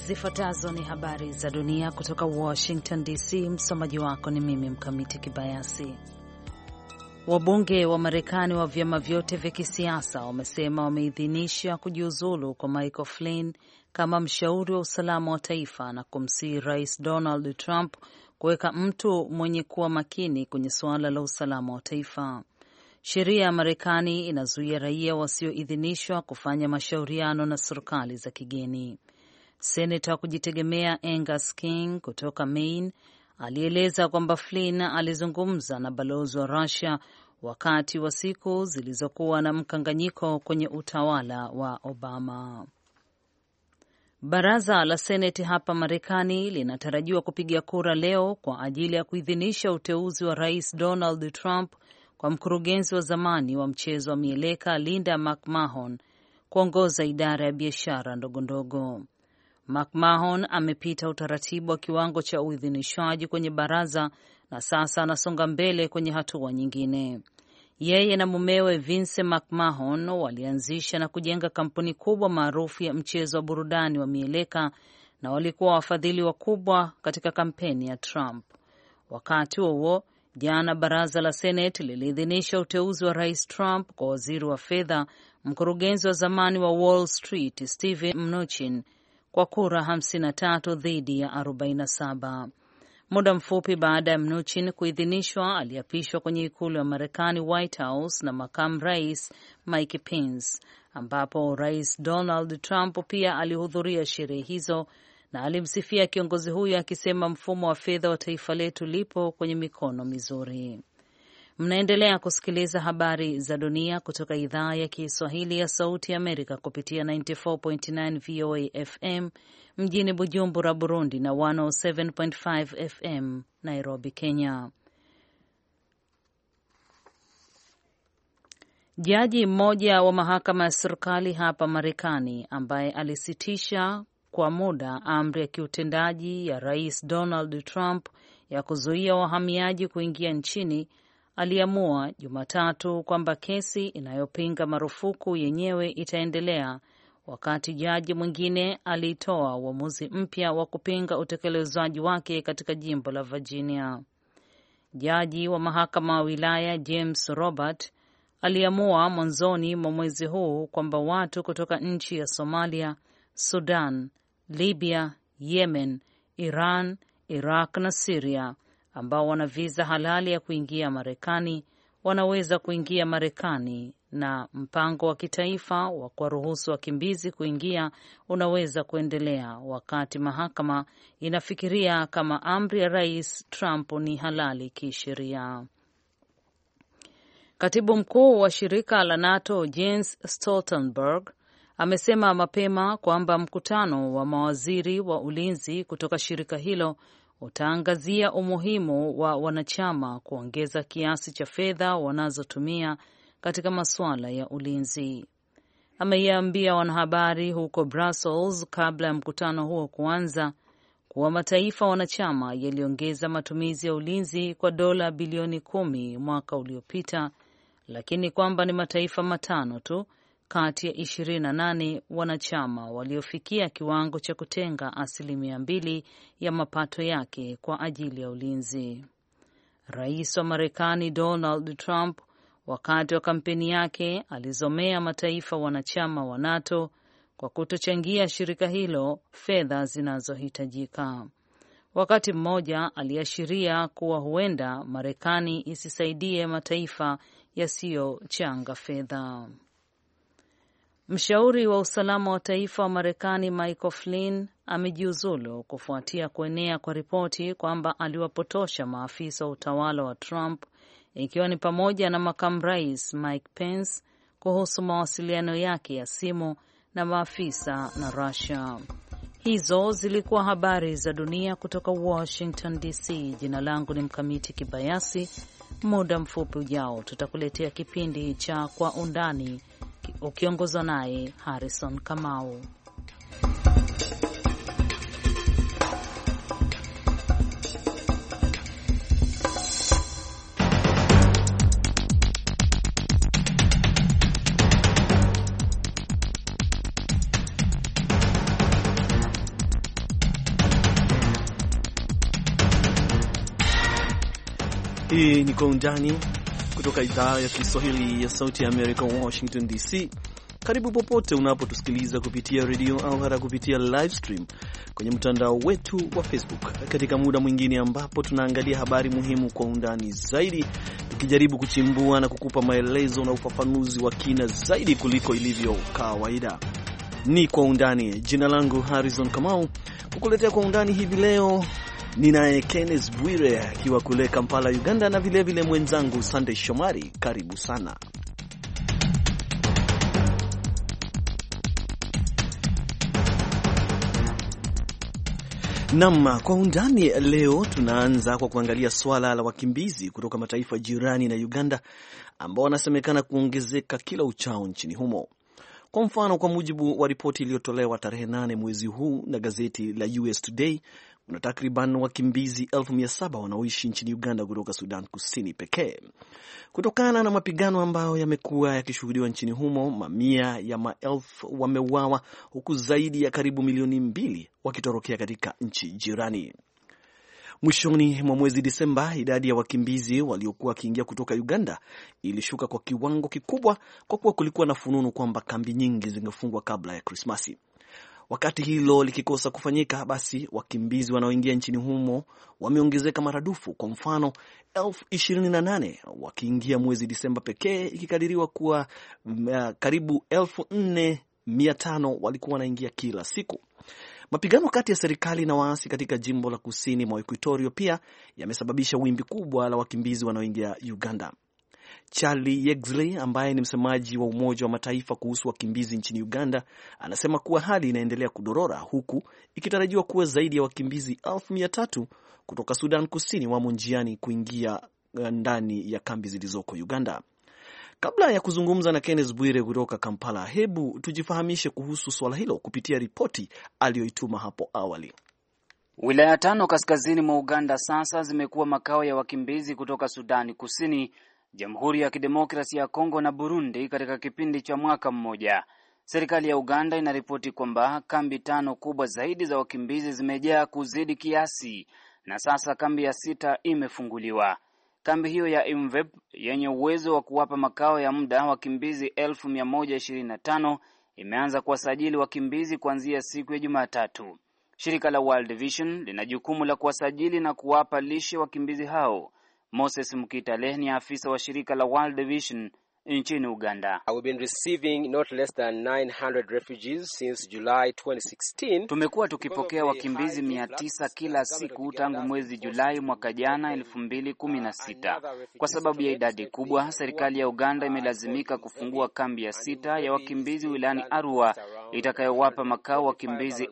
Zifuatazo ni habari za dunia kutoka Washington DC. Msomaji wako ni mimi Mkamiti Kibayasi. Wabunge wa Marekani wa vyama vyote vya kisiasa wamesema wameidhinisha kujiuzulu kwa Michael Flynn kama mshauri wa usalama wa taifa na kumsihi Rais Donald Trump kuweka mtu mwenye kuwa makini kwenye suala la usalama wa taifa. Sheria ya Marekani inazuia raia wasioidhinishwa kufanya mashauriano na serikali za kigeni. Senata wa kujitegemea Angus King kutoka Maine alieleza kwamba Flynn alizungumza na balozi wa Russia wakati wa siku zilizokuwa na mkanganyiko kwenye utawala wa Obama. Baraza la Seneti hapa Marekani linatarajiwa kupiga kura leo kwa ajili ya kuidhinisha uteuzi wa Rais Donald Trump kwa mkurugenzi wa zamani wa mchezo wa mieleka Linda McMahon kuongoza idara ya biashara ndogondogo. McMahon amepita utaratibu wa kiwango cha uidhinishwaji kwenye baraza na sasa anasonga mbele kwenye hatua nyingine. Yeye na mumewe Vince McMahon walianzisha na kujenga kampuni kubwa maarufu ya mchezo wa burudani wa mieleka na walikuwa wafadhili wakubwa katika kampeni ya Trump. Wakati huo, jana baraza la Senate liliidhinisha uteuzi wa Rais Trump kwa waziri wa fedha, mkurugenzi wa zamani wa Wall Street Steven Mnuchin kwa kura 53 dhidi ya 47. Muda mfupi baada ya Mnuchin kuidhinishwa, aliapishwa kwenye ikulu ya Marekani White House na makamu rais Mike Pence, ambapo Rais Donald Trump pia alihudhuria sherehe hizo na alimsifia kiongozi huyo akisema mfumo wa fedha wa taifa letu lipo kwenye mikono mizuri. Mnaendelea kusikiliza habari za dunia kutoka idhaa ya Kiswahili ya Sauti ya Amerika kupitia 94.9 VOA FM mjini Bujumbura, Burundi na 107.5 FM Nairobi, Kenya. Jaji mmoja wa mahakama ya serikali hapa Marekani ambaye alisitisha kwa muda amri ya kiutendaji ya Rais Donald Trump ya kuzuia wahamiaji kuingia nchini aliamua Jumatatu kwamba kesi inayopinga marufuku yenyewe itaendelea, wakati jaji mwingine alitoa uamuzi mpya wa kupinga utekelezwaji wake katika jimbo la Virginia. Jaji wa mahakama wa wilaya James Robert aliamua mwanzoni mwa mwezi huu kwamba watu kutoka nchi ya Somalia, Sudan, Libya, Yemen, Iran, Iraq na Syria ambao wana visa halali ya kuingia Marekani wanaweza kuingia Marekani, na mpango wa kitaifa wa kuwaruhusu wakimbizi kuingia unaweza kuendelea wakati mahakama inafikiria kama amri ya Rais Trump ni halali kisheria. Katibu mkuu wa shirika la NATO Jens Stoltenberg amesema mapema kwamba mkutano wa mawaziri wa ulinzi kutoka shirika hilo utaangazia umuhimu wa wanachama kuongeza kiasi cha fedha wanazotumia katika masuala ya ulinzi. Ameiambia wanahabari huko Brussels kabla ya mkutano huo kuanza kuwa mataifa wanachama yaliongeza matumizi ya ulinzi kwa dola bilioni 10 mwaka uliopita, lakini kwamba ni mataifa 5 tu kati ya 28 wanachama waliofikia kiwango cha kutenga 2% ya mapato yake kwa ajili ya ulinzi. Rais wa Marekani Donald Trump wakati wa kampeni yake alizomea mataifa wanachama wa NATO kwa kutochangia shirika hilo fedha zinazohitajika. Wakati mmoja aliashiria kuwa huenda Marekani isisaidie mataifa yasiyochanga fedha. Mshauri wa usalama wa taifa wa Marekani Michael Flynn amejiuzulu kufuatia kuenea kwa ripoti kwamba aliwapotosha maafisa wa utawala wa Trump, ikiwa ni pamoja na makamu rais Mike Pence kuhusu mawasiliano yake ya simu na maafisa na Russia. Hizo zilikuwa habari za dunia kutoka Washington DC. Jina langu ni Mkamiti Kibayasi. Muda mfupi ujao tutakuletea kipindi cha Kwa Undani ukiongozwa naye Harrison Kamau. Hii ni Kwa Undani kutoka idhaa ya Kiswahili ya Sauti ya Amerika, Washington DC. Karibu popote unapotusikiliza kupitia redio au hata kupitia live stream kwenye mtandao wetu wa Facebook, katika muda mwingine ambapo tunaangalia habari muhimu kwa undani zaidi, tukijaribu kuchimbua na kukupa maelezo na ufafanuzi wa kina zaidi kuliko ilivyo kawaida. Ni Kwa Undani. Jina langu Harrison Kamau. Kukuletea Kwa Undani hivi leo ninaye Kenneth Bwire akiwa kule Kampala, Uganda, na vile mwenzangu Sunday Shomari. Karibu sana. Naam, Kwa Undani leo tunaanza kwa kuangalia swala la wakimbizi kutoka mataifa jirani na Uganda ambao wanasemekana kuongezeka kila uchao nchini humo. Kwa mfano, kwa mujibu wa ripoti iliyotolewa tarehe 8 mwezi huu na gazeti la US Today, kuna takriban wakimbizi 700,000 wanaoishi nchini Uganda kutoka Sudan Kusini pekee. Kutokana na mapigano ambayo yamekuwa yakishuhudiwa nchini humo, mamia ya maelfu wameuawa, huku zaidi ya karibu milioni 2 wakitorokea katika nchi jirani. Mwishoni mwa mwezi Disemba, idadi ya wakimbizi waliokuwa wakiingia kutoka Uganda ilishuka kwa kiwango kikubwa, kwa kuwa kulikuwa na fununu kwamba kambi nyingi zingefungwa kabla ya Krismasi. Wakati hilo likikosa kufanyika, basi wakimbizi wanaoingia nchini humo wameongezeka maradufu. Kwa mfano, 28,000 wakiingia mwezi Disemba pekee, ikikadiriwa kuwa karibu 4,500 walikuwa wanaingia kila siku. Mapigano kati ya serikali na waasi katika jimbo la kusini mwa Equatoria pia yamesababisha wimbi kubwa la wakimbizi wanaoingia Uganda. Charlie Yexley ambaye ni msemaji wa Umoja wa Mataifa kuhusu wakimbizi nchini Uganda anasema kuwa hali inaendelea kudorora, huku ikitarajiwa kuwa zaidi ya wakimbizi 300,000 kutoka Sudan Kusini wamo njiani kuingia ndani ya kambi zilizoko Uganda. Kabla ya kuzungumza na Kenneth Bwire kutoka Kampala, hebu tujifahamishe kuhusu swala hilo kupitia ripoti aliyoituma hapo awali. Wilaya 5 kaskazini mwa Uganda sasa zimekuwa makao ya wakimbizi kutoka Sudani Kusini, Jamhuri ya Kidemokrasia ya Kongo na Burundi katika kipindi cha mwaka mmoja. Serikali ya Uganda inaripoti kwamba kambi 5 kubwa zaidi za wakimbizi zimejaa kuzidi kiasi, na sasa kambi ya 6 imefunguliwa. Kambi hiyo ya Imvep yenye uwezo wa kuwapa makao ya muda wakimbizi 1,125 imeanza kuwasajili wakimbizi kuanzia siku ya Jumatatu. Shirika la World Vision lina jukumu la kuwasajili na kuwapa lishe wakimbizi hao. Moses Mkitale ni afisa wa shirika la World Vision nchini Uganda. We've been receiving not less than 900 refugees since July 2016. Tumekuwa tukipokea wakimbizi 900 kila siku tangu mwezi Julai mwaka jana 2016. Kwa sababu ya idadi kubwa, serikali ya Uganda imelazimika kufungua kambi ya 6 ya wakimbizi wilayani Arua itakayowapa makao wakimbizi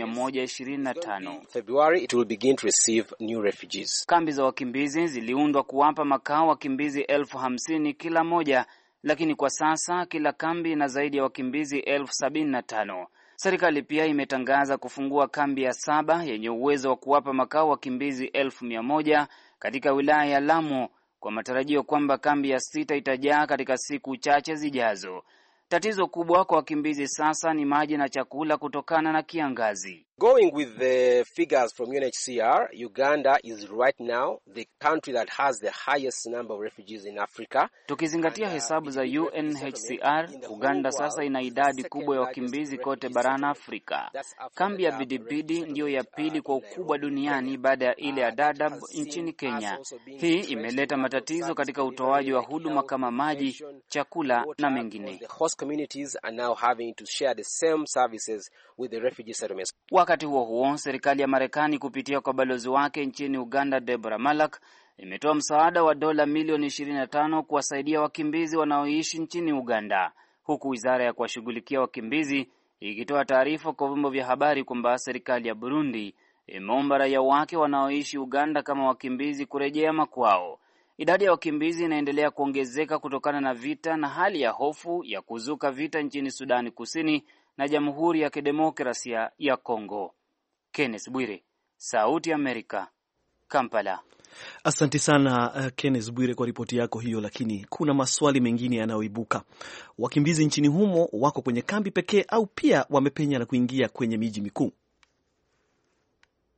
1,125. February it will begin to receive new refugees. Kambi za wakimbizi ziliundwa kuwapa makao wakimbizi 50,000 kila moja, lakini kwa sasa kila kambi ina zaidi ya wakimbizi 75,000. Serikali pia imetangaza kufungua kambi ya 7 yenye uwezo wa kuwapa makao wakimbizi 1,100 katika wilaya ya Lamu, kwa matarajio kwamba kambi ya 6 itajaa katika siku chache zijazo. Tatizo kubwa kwa wakimbizi sasa ni maji na chakula kutokana na kiangazi. Going with the figures from UNHCR, Uganda is right now the country that has the highest number of refugees in Africa. Tukizingatia hesabu za UNHCR, Uganda sasa ina idadi kubwa ya wakimbizi kote barani Afrika. Kambi ya Bidibidi ndiyo ya pili kwa ukubwa duniani baada ya ile ya Dadaab nchini Kenya. Hii imeleta matatizo katika utoaji wa huduma kama maji, chakula na mengine. The host communities are now having to share the same services with the refugee settlements. Wakati huo huo, serikali ya Marekani kupitia kwa balozi wake nchini Uganda Deborah Malak imetoa msaada wa dola milioni 25 kuwasaidia wakimbizi wanaoishi nchini Uganda, huku wizara ya kuwashughulikia wakimbizi ikitoa taarifa kwa vyombo vya habari kwamba serikali ya Burundi imeomba raia wake wanaoishi Uganda kama wakimbizi kurejea makwao. Idadi ya wakimbizi inaendelea kuongezeka kutokana na vita na hali ya hofu ya kuzuka vita nchini Sudani Kusini na Jamhuri ya Kidemokrasia ya Kongo. Kenneth Bwire, Sauti ya Amerika, Kampala. Asante sana Kenneth Bwire kwa ripoti yako hiyo, lakini kuna maswali mengine yanayoibuka. Wakimbizi nchini humo wako kwenye kambi pekee au pia wamepenya na kuingia kwenye miji mikuu?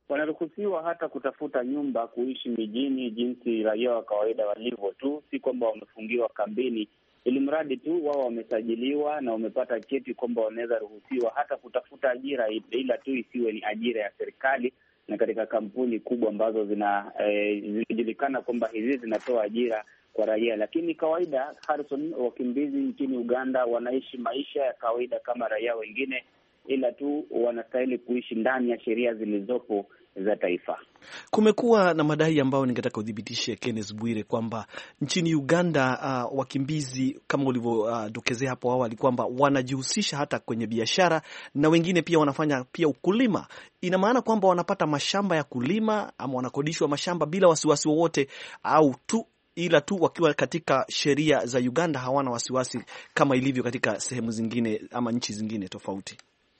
Wanaruhusiwa hata kutafuta nyumba kuishi mijini jinsi raia wa kawaida walivyo tu, si kwamba wamefungiwa kambini, ili mradi tu wao wamesajiliwa na wamepata cheti kwamba wanaweza ruhusiwa hata kutafuta ajira, ila tu isiwe ni ajira ya serikali na katika kampuni kubwa ambazo zinajulikana kwamba hizi zinatoa ajira kwa raia. Lakini kawaida, Harrison, wakimbizi nchini Uganda wanaishi maisha ya kawaida kama raia wengine, ila tu wanastahili kuishi ndani ya sheria zilizopo za taifa. Kumekuwa na madai ambayo ningetaka udhibitishe, Kenneth Bwire, kwamba nchini Uganda wakimbizi kama ulivyodokezea hapo awali kwamba wanajihusisha hata kwenye biashara na wengine pia wanafanya pia ukulima. Ina maana kwamba wanapata mashamba ya kulima ama wanakodishwa mashamba bila wasiwasi wowote, au tu ila tu wakiwa katika sheria za Uganda hawana wasiwasi kama ilivyo katika sehemu zingine ama nchi zingine tofauti?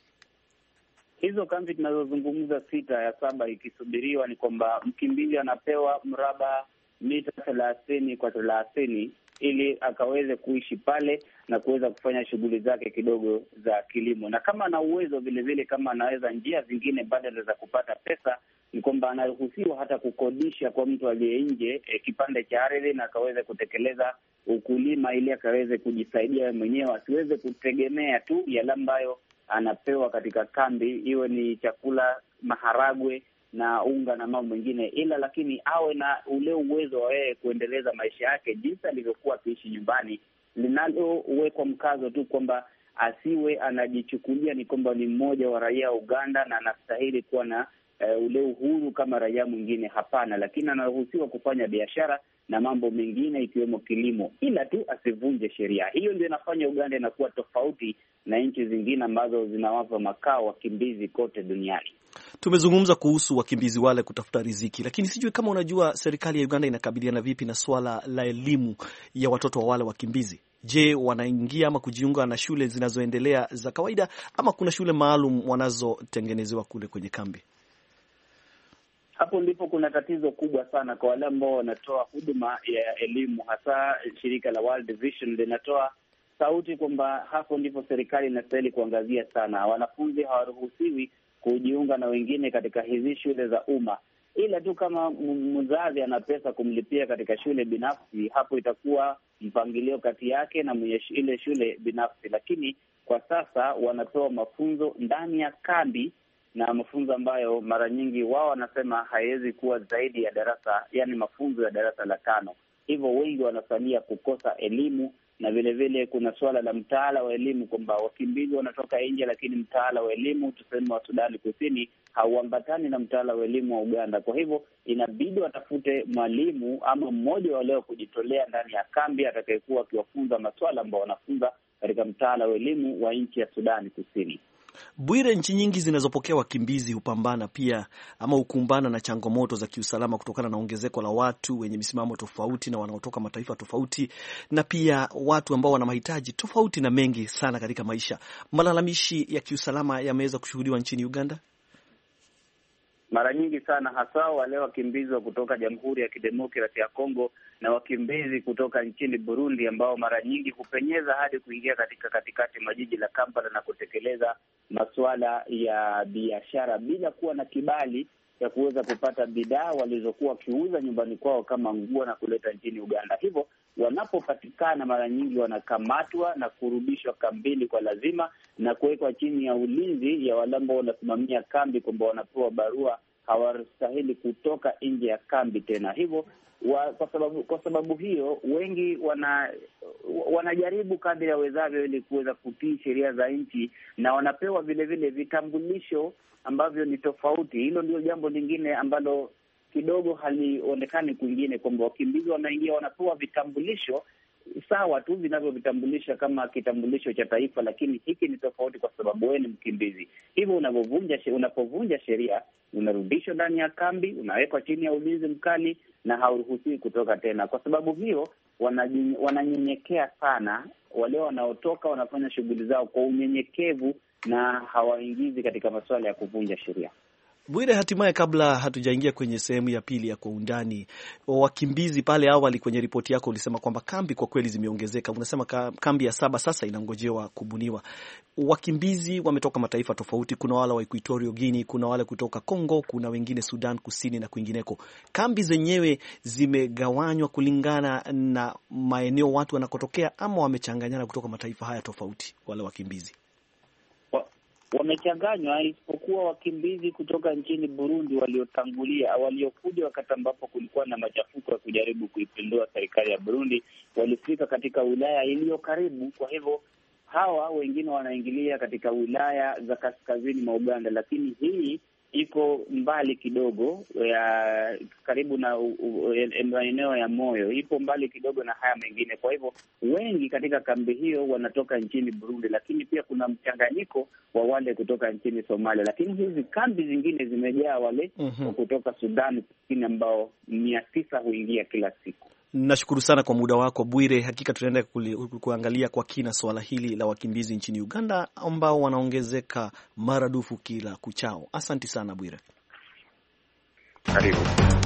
Hizo kambi tunazozungumza 6 ya 7 ikisubiriwa ni kwamba mkimbizi anapewa mraba mita 30 kwa 30 ili akaweze kuishi pale na kuweza kufanya shughuli zake kidogo za kilimo. Na kama ana uwezo vile vile, kama anaweza njia zingine badala za kupata pesa, ni kwamba anaruhusiwa hata kukodisha kwa mtu aliye nje kipande cha ardhi na akaweze kutekeleza ukulima ili akaweze kujisaidia mwenyewe, asiweze kutegemea tu yale ambayo anapewa katika kambi, iwe ni chakula, maharagwe na unga na mambo mengine, ila lakini awe na ule uwezo wa yeye kuendeleza maisha yake jinsi alivyokuwa akiishi nyumbani, linalowekwa mkazo tu kwamba asiwe anajichukulia ni kwamba ni mmoja wa raia wa Uganda na anastahili kuwa na ule uhuru kama raia mwingine. Hapana, lakini anaruhusiwa kufanya biashara na mambo mengine ikiwemo kilimo, ila tu asivunje sheria. Hiyo ndio inafanya Uganda inakuwa tofauti na nchi zingine ambazo zinawapa makao wakimbizi kote duniani. Tumezungumza kuhusu wakimbizi wale kutafuta riziki, lakini sijui kama unajua serikali ya Uganda inakabiliana vipi na swala la elimu ya watoto wa wale wakimbizi. Je, wanaingia ama kujiunga na shule zinazoendelea za kawaida ama kuna shule maalum wanazotengenezewa kule kwenye kambi? Hapo ndipo kuna tatizo kubwa sana kwa wale ambao wanatoa huduma ya elimu, hasa shirika la World Vision linatoa sauti kwamba hapo ndipo serikali inastahili kuangazia sana. Wanafunzi hawaruhusiwi kujiunga na wengine katika hizi shule za umma, ila tu kama mzazi ana pesa kumlipia katika shule binafsi, hapo itakuwa mpangilio kati yake na mwenye ile shule binafsi. Lakini kwa sasa wanatoa mafunzo ndani ya kambi, na mafunzo ambayo mara nyingi wao wanasema haiwezi kuwa zaidi ya darasa, yani mafunzo ya darasa la 5. Hivyo wengi wanasalia kukosa elimu, na vile vile kuna suala la mtaala wa elimu kwamba wakimbizi wanatoka nje, lakini mtaala wa elimu tuseme wa Sudani Kusini hauambatani na mtaala wa elimu wa Uganda. Kwa hivyo inabidi watafute mwalimu ama mmoja wa leo kujitolea ndani ya kambi atakayekuwa akiwafunza masuala ambayo wanafunza katika mtaala wa elimu wa nchi ya Sudani Kusini. Bwire, nchi nyingi zinazopokea wakimbizi hupambana pia ama hukumbana na changamoto za kiusalama kutokana na ongezeko la watu wenye misimamo tofauti na wanaotoka mataifa tofauti, na pia watu ambao wana mahitaji tofauti na mengi sana katika maisha. Malalamishi ya kiusalama yameweza kushuhudiwa nchini Uganda mara nyingi sana, hasa wale wakimbizi wa kutoka Jamhuri ya Kidemokrasia ya Kongo na wakimbizi kutoka nchini Burundi, ambao mara nyingi hupenyeza hadi kuingia katikati mwa jiji la Kampala na kutekeleza masuala ya biashara bila kuwa na kibali ya kuweza kupata bidhaa walizokuwa wakiuza nyumbani kwao kama nguo na kuleta nchini Uganda. Hivyo wanapopatikana mara nyingi wanakamatwa na kurudishwa kambini kwa lazima na kuwekwa chini ya ulinzi ya wale ambao wanasimamia kambi kwamba wanapewa barua, hawastahili kutoka nje ya kambi tena. Hivyo kwa sababu hiyo wengi wanajaribu kadri ya wezavyo ili kuweza kutii sheria za nchi, na wanapewa vile vile vitambulisho ambavyo ni tofauti. Hilo ndio jambo lingine ambalo kidogo halionekani kwingine, kwamba wakimbizi wanaingia wanapewa vitambulisho sawa tu vinavyovitambulisha kama kitambulisho cha taifa, lakini hiki ni tofauti kwa sababu wewe ni mkimbizi. Hivyo unapovunja sheria unarudishwa ndani ya kambi, unawekwa chini ya ulinzi mkali na hauruhusiwi kutoka tena. Kwa sababu hiyo wananyenyekea sana, wale wanaotoka wanafanya shughuli zao kwa unyenyekevu na hawaingizi katika masuala ya kuvunja sheria. Bwire, hatimaye kabla hatujaingia kwenye sehemu ya pili ya kwa undani, wakimbizi pale awali kwenye ripoti yako ulisema kwamba kambi kwa kweli zimeongezeka. Unasema kambi ya 7 sasa inangojewa kubuniwa. Wakimbizi wametoka mataifa tofauti, kuna wale wa Equatorial Guinea, kuna wale kutoka Kongo, kuna wengine Sudan Kusini na kwingineko. Kambi zenyewe zimegawanywa kulingana na maeneo watu wanakotokea, ama wamechanganyana kutoka mataifa haya tofauti wale wakimbizi? Wamechanganywa, isipokuwa wakimbizi kutoka nchini Burundi waliokuja wakati ambapo kulikuwa na machafuko ya kujaribu kuipindua serikali ya Burundi, walifika katika wilaya iliyo karibu. Kwa hivyo hawa wengine wanaingilia katika wilaya za kaskazini mwa Uganda, lakini hii iko mbali kidogo, karibu na maeneo ya Moyo, ipo mbali kidogo na haya mengine. Kwa hivyo wengi katika kambi hiyo wanatoka nchini Burundi, lakini pia kuna mchanganyiko wa wale kutoka nchini Somalia. Lakini hizi kambi zingine zimejaa wale kutoka Sudan Kusini ambao 900 huingia kila siku. Nashukuru sana kwa muda wako Bwire. Hakika tutaenda kuangalia kwa kina swala hili la wakimbizi nchini Uganda ambao wanaongezeka maradufu kila kuchao. Asante sana Bwire. Karibu.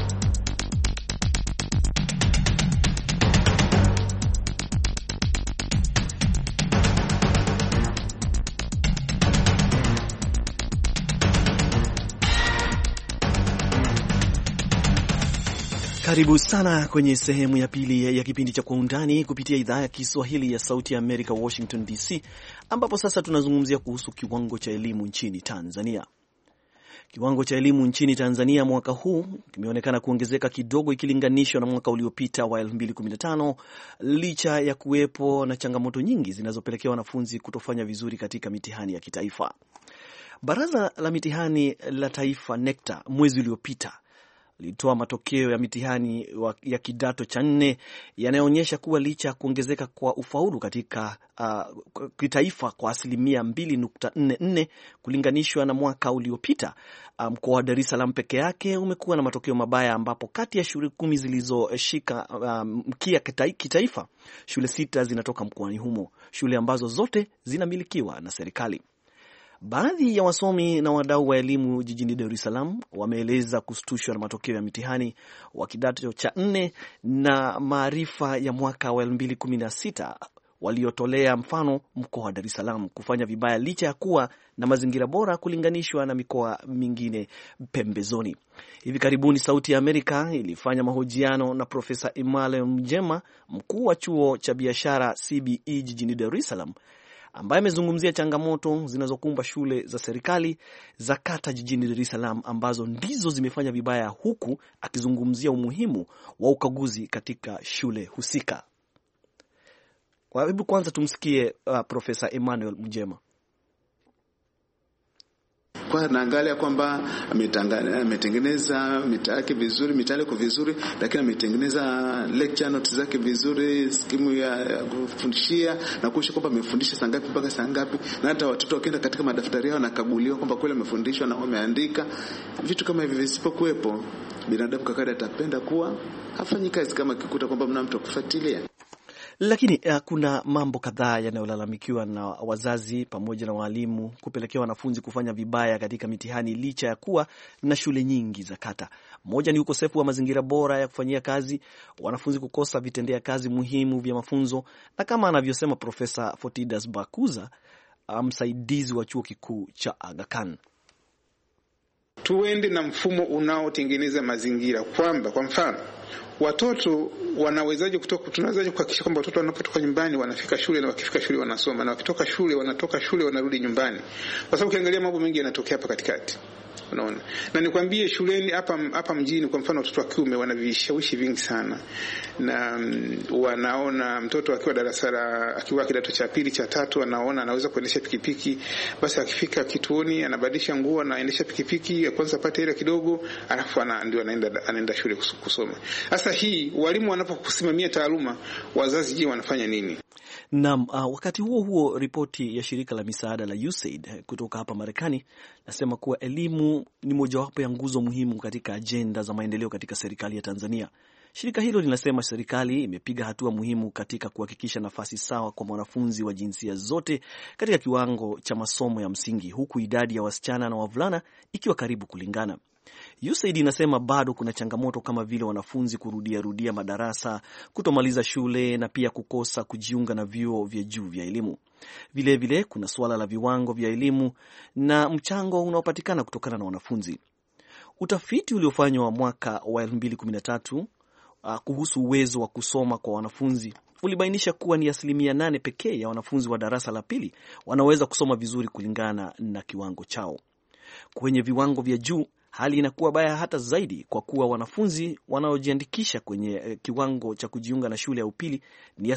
Karibu sana kwenye sehemu ya pili ya kipindi cha Kwa Undani kupitia idhaa ya Kiswahili ya Sauti ya Amerika, Washington DC, ambapo sasa tunazungumzia kuhusu kiwango cha elimu nchini Tanzania. Kiwango cha elimu nchini Tanzania mwaka huu kimeonekana kuongezeka kidogo ikilinganishwa na mwaka uliopita wa 2015, licha ya kuwepo na changamoto nyingi zinazopelekea wanafunzi kutofanya vizuri katika mitihani ya kitaifa. Baraza la mitihani la taifa NECTA mwezi uliopita lilitoa matokeo ya mitihani ya kidato cha 4 yanayoonyesha kuwa licha ya kuongezeka kwa ufaulu katika kitaifa kwa 2.44 kulinganishwa na mwaka uliopita, mkoa wa Dar es Salaam peke yake umekuwa na matokeo mabaya, ambapo kati ya shule 10 zilizoshika mkia kitaifa, shule 6 zinatoka mkoani humo, shule ambazo zote zinamilikiwa na serikali. Baadhi ya wasomi na wadau wa elimu jijini Dar es Salaam wameeleza kustushwa na matokeo ya mitihani wa kidato cha 4 na maarifa ya mwaka wa 2016 waliotolea mfano mkoa wa Dar es Salaam kufanya vibaya licha ya kuwa na mazingira bora kulinganishwa na mikoa mingine pembezoni. Hivi karibuni Sauti ya Amerika ilifanya mahojiano na Profesa Emmanuel Mjema, mkuu wa chuo cha biashara CBE jijini Dar es Salaam, ambaye amezungumzia changamoto zinazokumba shule za serikali za kata jijini Dar es Salaam ambazo ndizo zimefanya vibaya, huku akizungumzia umuhimu wa ukaguzi katika shule husika. Kwa hivyo kwanza tumsikie Profesa Emmanuel Mjema. Kwa naangalia kwamba ametengeneza mitaala yake vizuri, mitaala iko vizuri, lakini ametengeneza lecture notes zake vizuri, skimu ya kufundishia na kuhakikisha kwamba amefundisha saa ngapi mpaka saa ngapi, na hata watoto wakienda katika madaftari yao nakaguliwa kwamba kweli amefundishwa na wameandika. Vitu kama hivi visipokuwepo, binadamu kakada atapenda kuwa hafanyi kazi kama kikuta kwamba mna mtu kufuatilia. Lakini kuna mambo kadhaa yanayolalamikiwa na wazazi pamoja na walimu kupelekea wanafunzi kufanya vibaya katika mitihani licha ya kuwa na shule nyingi za kata. Moja ni ukosefu wa mazingira bora ya kufanyia kazi, wanafunzi kukosa vitendea kazi muhimu vya mafunzo, na kama anavyosema Profesa Fotidas Bakuza, msaidizi wa chuo kikuu cha Aga Khan, tuende na mfumo unaotengeneza mazingira kwamba, kwa mfano, watoto tunawezaje kuhakikisha kwamba watoto wanapotoka nyumbani wanafika shule, na wakifika shule wanasoma, na wakitoka shule wanarudi nyumbani, kwa sababu ukiangalia mambo mengi yanatokea hapa katikati. Unaona, na nikwambie shuleni hapa mjini, kwa mfano, watoto wa kiume wana vishawishi vingi sana, na wanaona mtoto akiwa kidato cha 2 cha 3 anaona anaweza kuendesha pikipiki, basi akifika kituoni anabadilisha nguo, anaendesha pikipiki, kwanza apate hela kidogo, alafu ndio anaenda shule kusoma. Sasa hii walimu wanapokusimamia taaluma, wazazi je, wanafanya nini? Naam, wakati huo ripoti ya shirika la misaada la USAID kutoka hapa Marekani nasema kuwa elimu ni mojawapo ya nguzo muhimu katika ajenda za maendeleo katika serikali ya Tanzania. Shirika hilo linasema serikali imepiga hatua muhimu katika kuhakikisha nafasi sawa kwa wanafunzi wa jinsia zote katika kiwango cha masomo ya msingi, huku idadi ya wasichana na wavulana ikiwa karibu kulingana. USAID inasema bado kuna changamoto kama vile wanafunzi kurudia madarasa, kutomaliza shule na pia kukosa kujiunga na vyuo vya juu vya elimu. Vilevile kuna suala la viwango vya elimu na mchango unaopatikana kutokana na wanafunzi. Utafiti uliofanywa mwaka wa 2013 kuhusu uwezo wa kusoma kwa wanafunzi ulibainisha kuwa ni 8% pekee ya wanafunzi wa darasa la pili wanaweza kusoma vizuri kulingana na kiwango chao. Kwenye viwango vya juu hali inakuwa baya hata zaidi, kwa kuwa wanafunzi wanaojiandikisha kwenye kiwango cha kujiunga na shule ya upili ni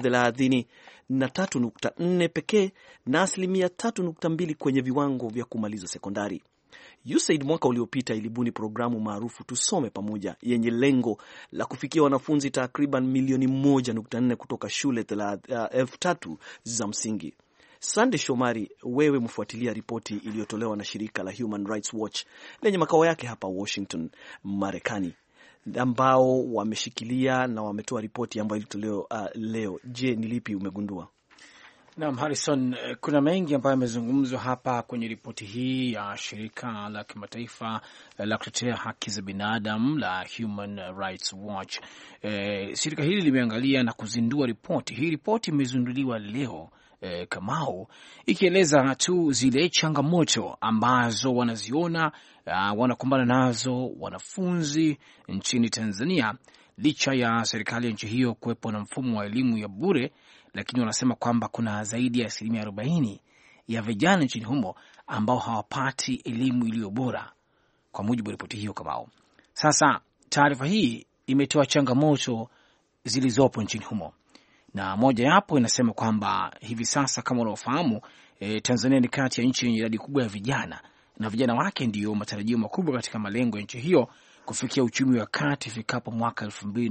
33.4% pekee na 3.2% kwenye viwango vya kumaliza sekondari. USAID mwaka uliopita ilibuni programu maarufu Tusome Pamoja yenye lengo la kufikia wanafunzi takriban milioni 1.4 kutoka shule 3,000 za msingi. Sande Shomari, wewe mfuatilia ripoti iliyotolewa na shirika la Human Rights Watch lenye makao yake hapa Washington, Marekani, ambao wameshikilia na wametoa ripoti ambayo ilitolewa leo. Je, ni lipi umegundua? Naam, Harrison, kuna mengi ambayo yamezungumzwa hapa kwenye ripoti hii ya shirika la kimataifa la kutetea haki za binadamu la Human Rights Watch. Shirika hili limeangalia na kuzindua ripoti. Hii ripoti imezinduliwa leo Kamau, ikieleza tu zile changamoto ambazo wanaziona wanakumbana nazo wanafunzi nchini Tanzania, licha ya serikali ya nchi hiyo kuwepo na mfumo wa elimu ya bure, lakini wanasema kwamba kuna zaidi ya 40% ya vijana nchini humo ambao hawapati elimu iliyo bora, kwa mujibu wa ripoti hiyo Kamau. Sasa taarifa hii imetoa changamoto zilizopo nchini humo, na moja yapo inasema kwamba hivi sasa kama unaofahamu, Tanzania ni kati ya nchi yenye idadi kubwa ya vijana, na vijana wake ndio matarajio makubwa katika malengo ya nchi hiyo kufikia uchumi wa kati ifikapo mwaka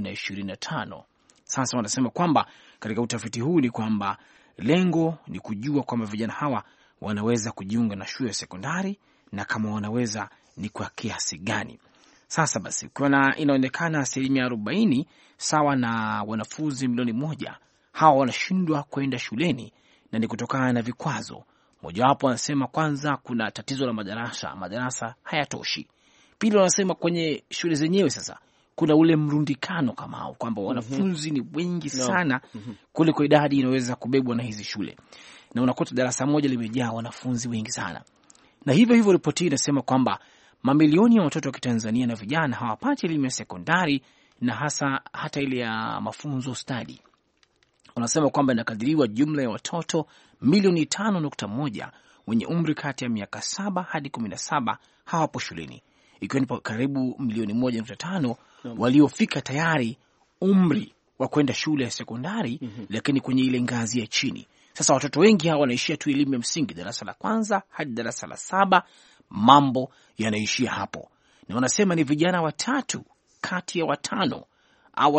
2025. Sasa wanasema kwamba katika utafiti huu ni kwamba lengo ni kujua kwamba vijana hawa wanaweza kujiunga na shule ya sekondari, na kama wanaweza ni kwa kiasi gani. Sasa basi, kuna inaonekana 40% sawa na wanafunzi milioni 1 hawa wanashindwa kwenda shuleni, na ni kutokana na vikwazo. Mojawapo wanasema kwanza kuna tatizo la madarasa hayatoshi. Pili wanasema kwenye shule zenyewe sasa kuna ule mrundikano kama kwamba wanafunzi ni wengi sana kuliko idadi inaweza kubebwa na hizi shule, na unakuta darasa moja limejaa wanafunzi wengi sana. Na hivyo ripoti inasema kwamba mamilioni ya watoto wa Kitanzania na vijana hawapati elimu ya sekondari na hata ile ya mafunzo stadi. Wanasema kwamba inakadiriwa jumla ya watoto milioni 5.1 wenye umri kati ya miaka 7 hadi 17 hawapo shuleni, ikiwa ni karibu milioni 1.5 waliofika tayari umri wa kwenda shule ya sekondari, lakini kwenye ile ngazi ya chini. Sasa watoto wengi hawa wanaishia tu elimu ya msingi, darasa la kwanza hadi darasa la 7, mambo yanaishia hapo. Na wanasema ni vijana 3 kati ya 5 au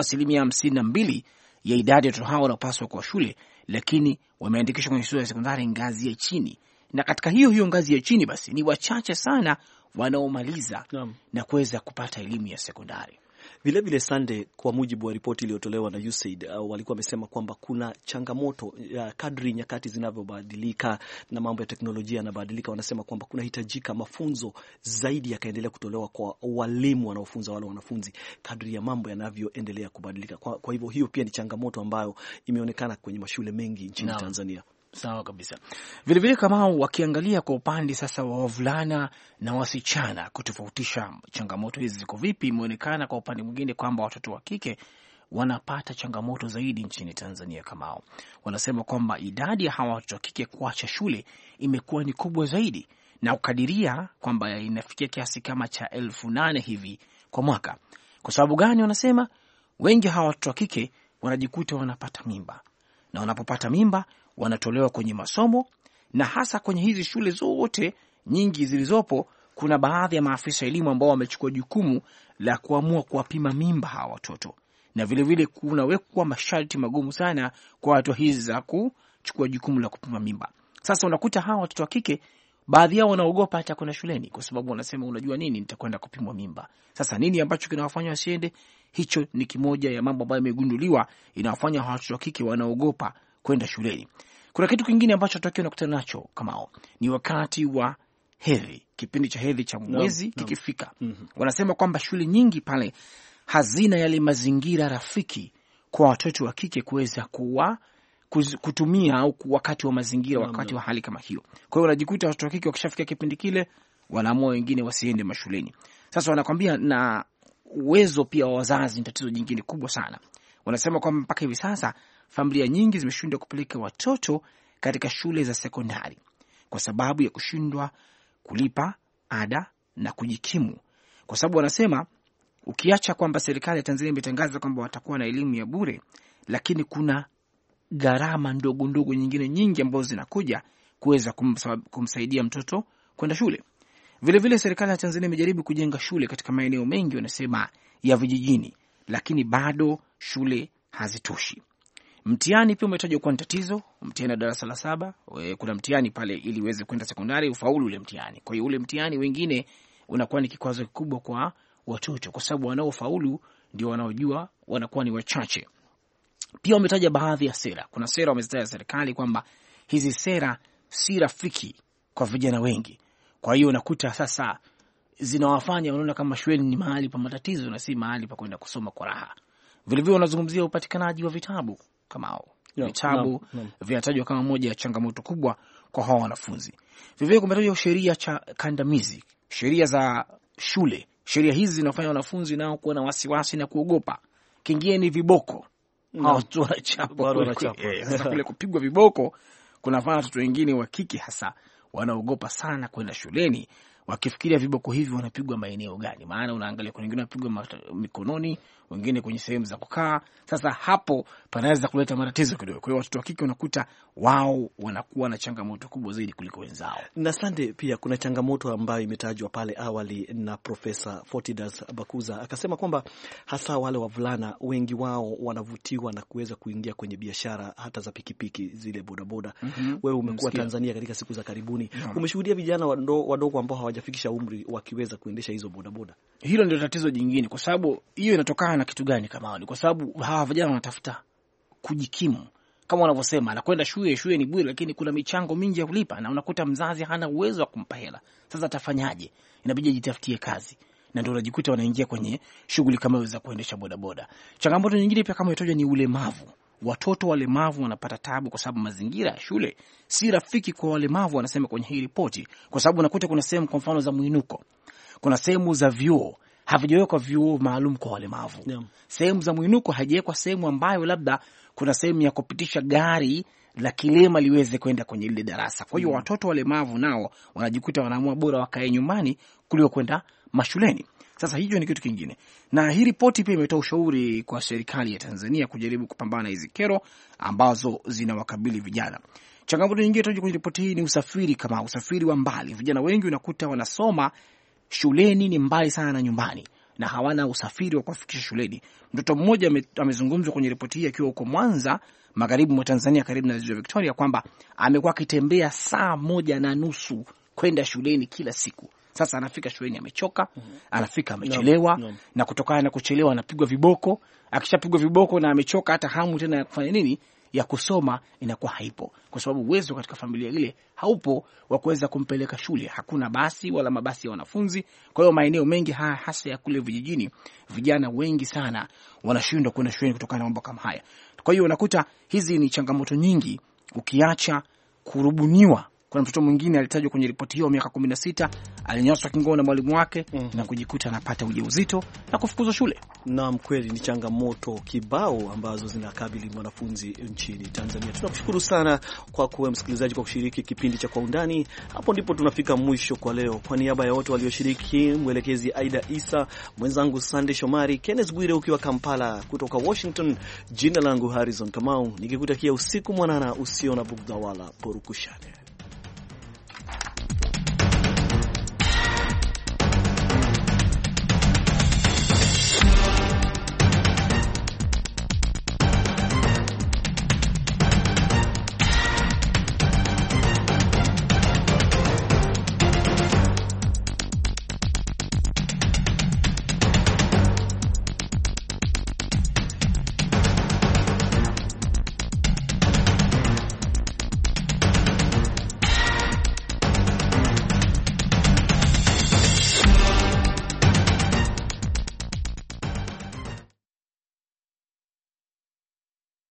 52% ya idadi ya watoto hao wanapaswa kwa shule, lakini wameandikishwa kwenye shule ya sekondari ngazi ya chini. Na katika hiyo ngazi ya chini basi ni wachache sana wanaomaliza na kuweza kupata elimu ya sekondari. Vilevile Sande, kwa mujibu wa ripoti iliyotolewa na USAID, walikuwa wamesema kwamba kuna changamoto kadri nyakati zinavyobadilika na mambo ya teknolojia yanabadilika. Wanasema kwamba kunahitajika mafunzo zaidi yakaendelea kutolewa kwa walimu wanaofunza wale wanafunzi kadri ya mambo yanavyoendelea kubadilika. Kwa hivyo hiyo pia ni changamoto ambayo imeonekana kwenye mashule mengi nchini Tanzania. Sawa kabisa. Vilevile kama wakiangalia kwa upande sasa wa wavulana na wasichana, kutofautisha changamoto hizi ziko vipi, imeonekana kwa upande mwingine kwamba watoto wa kike wanapata changamoto zaidi nchini Tanzania. Kama wanasema kwamba idadi ya hawa watoto wa kike kuacha shule imekuwa ni kubwa zaidi, na ukadiria kwamba inafikia kiasi kama cha 8,000 hivi kwa mwaka. Kwa sababu gani? Wanasema wengi hawa watoto wa kike wanajikuta wanapata mimba, na wanapopata mimba wanatolewa kwenye masomo, na hasa kwenye hizi shule zote nyingi zilizopo kuna baadhi ya maafisa elimu ambao wamechukua jukumu la kuamua kuwapima mimba hawa watoto, na vilevile kunawekwa masharti magumu sana kwa watu hizi za kuchukua jukumu la kupima mimba. Sasa unakuta hawa watoto wa kike baadhi yao wanaogopa hata kwenda shuleni, kwa sababu wanasema unajua nini, nitakwenda kupimwa mimba. Sasa nini ambacho kinawafanya wasiende? hicho ni kimoja ya mambo ambayo yamegunduliwa inawafanya watoto wa kike wanaogopa kwenda shuleni. Kuna kitu kingine ambacho watoto wanakutana nacho kama ni wakati wa hedhi, kipindi cha hedhi cha mwezi kikifika. Wanasema kwamba shule nyingi pale hazina yale mazingira rafiki kwa watoto wa kike kuweza kutumia au wakati wa mazingira, wakati wa hali kama hiyo. Kwa hiyo wanajikuta watoto wa kike wakishafika kipindi kile wanaamua wengine wasiende mashuleni. Sasa wanakwambia na uwezo pia wa wazazi ni tatizo jingine kubwa sana. Wanasema kwamba mpaka hivi sasa familia nyingi zimeshindwa kupeleka watoto katika shule za sekondari kwa sababu ya kushindwa kulipa ada na kujikimu. Kwa sababu wanasema ukiacha kwamba serikali ya Tanzania imetangaza kwamba watakuwa na elimu ya bure, lakini kuna gharama ndogo ndogo nyingine nyingi ambazo zinakuja kuweza kumsaidia mtoto kwenda shule. Vile vile serikali ya Tanzania imejaribu kujenga shule katika maeneo mengi wanasema ya vijijini, lakini bado shule hazitoshi. Mtihani pia umetajwa kuwa tatizo, mtihani wa darasa la 7, kuna mtihani pale ili uweze kwenda sekondari ufaulu ule mtihani. Kwa hiyo ule mtihani wengine unakuwa ni kikwazo kikubwa kwa watoto kwa sababu wanaofaulu ndio wanaojua wanakuwa ni wachache. Pia wametaja baadhi ya sera. Kuna sera wamezitaja serikali kwamba hizi sera si rafiki kwa vijana wengi. Kwa hiyo unakuta sasa zinawafanya wanaona kama shule ni mahali pa matatizo na si mahali pa kwenda kusoma kwa raha. Vile vile wanazungumzia upatikanaji wa vitabu kama hao. Vitabu vinatajwa kama moja ya changamoto kubwa kwa hao wanafunzi. Vile vile kumetajwa sheria kandamizi, sheria za shule. Sheria hizi zinafanya wanafunzi nao kuwa na wasiwasi na kuogopa. Kingine ni viboko. Watu wanachapa. Sasa kule kupigwa viboko kunafanya watoto wengine wa kike hasa wanaogopa sana kwenda shuleni, wakifikiria viboko hivi wanapigwa maeneo gani. Maana unaangalia kuna wengine wanapigwa mikononi, wengine kwenye sehemu za kukaa. Sasa hapo panaweza kuleta matatizo kidogo. Kwa hiyo watoto wa kike unakuta wao wanakuwa na changamoto kubwa zaidi kuliko wenzao. Na sande pia kuna changamoto ambayo imetajwa pale awali na Profesa Fortidas Bakuza, akasema kwamba hasa wale wavulana wengi wao wanavutiwa na kuweza kuingia kwenye biashara hata za pikipiki zile bodaboda. Wewe umekuwa Tanzania katika siku za karibuni. Umeshuhudia vijana wadogo ambao hawajafikisha umri wakiweza kuendesha hizo bodaboda. Hilo ndio tatizo jingine, kwa sababu hiyo inatokana na kitu gani kama ni kwa sababu hawa vijana wanatafuta kujikimu. Kama wanavyosema anakwenda shule ni bure, lakini kuna michango mingi ya kulipa na unakuta mzazi hana uwezo wa kumpa hela. Sasa atafanyaje? Inabidi ajitafutie kazi. Na ndio unajikuta wanaingia kwenye shughuli kama hizo za kuendesha bodaboda. Changamoto nyingine pia kama itoja ni ulemavu. Watoto walemavu wanapata tabu kwa sababu mazingira ya shule si rafiki kwa walemavu, wanasema kwenye hii ripoti, kwa sababu unakuta kuna sehemu kwa mfano za mwinuko. Kuna sehemu za vyoo havijawekwa vyoo maalum kwa walemavu. Sehemu za mwinuko haijawekwa sehemu ambayo labda kuna sehemu ya kupitisha gari la kilema liweze kwenda kwenye ile darasa. Kwa hiyo watoto walemavu nao wanajikuta wanaamua bora wakae nyumbani kuliko kwenda mashuleni. Sasa hiyo ni kitu kingine. Na hii ripoti pia imetoa ushauri kwa serikali ya Tanzania kujaribu kupambana hizi kero ambazo zinawakabili vijana. Changamoto nyingine itoje kwenye ripoti hii ni usafiri, kama usafiri wa mbali. Vijana wengi unakuta wanasoma shuleni ni mbali sana na nyumbani na hawana usafiri wa kufikisha shuleni. Mtoto mmoja amezungumzwa kwenye ripoti hii akiwa huko Mwanza, magharibi mwa Tanzania karibu na Ziwa Victoria, kwamba amekuwa akitembea saa 1.5 kwenda shuleni kila siku. Sasa anafika shuleni amechoka, anafika amechelewa, na kutokana na kuchelewa anapigwa viboko. Akishapigwa viboko na amechoka, hata hamu tena ya kufanya nini, ya kusoma inakuwa haipo, kwa sababu uwezo katika familia ile haupo wa kuweza kumpeleka shule. Hakuna basi wala mabasi ya wanafunzi. Kwa hiyo maeneo mengi hasa ya kule vijijini, vijana wengi sana wanashindwa kwenda shule kutokana na mambo kama haya. Kwa hiyo unakuta hizi ni changamoto nyingi, ukiacha kurubuniwa. Kuna mtoto mwingine alitajwa kwenye ripoti hiyo, miaka 16, alinyanyaswa kingono na mwalimu wake na kujikuta anapata ujauzito na kufukuzwa shule. Naam, kweli ni changamoto kibao ambazo zinakabili wanafunzi nchini Tanzania. Tunakushukuru sana kwa kuwa msikilizaji kwa kushiriki kipindi cha Kwa Undani. Hapo ndipo tunafika mwisho kwa leo. Kwa niaba ya wote walioshiriki, mwelekezi Aida Isa, mwenzangu Sande Shomari, Kenneth Bwire ukiwa Kampala, kutoka Washington, jina langu Harrison Kamau, nikikutakia usiku mwanana usio na bugdha wala porukushane.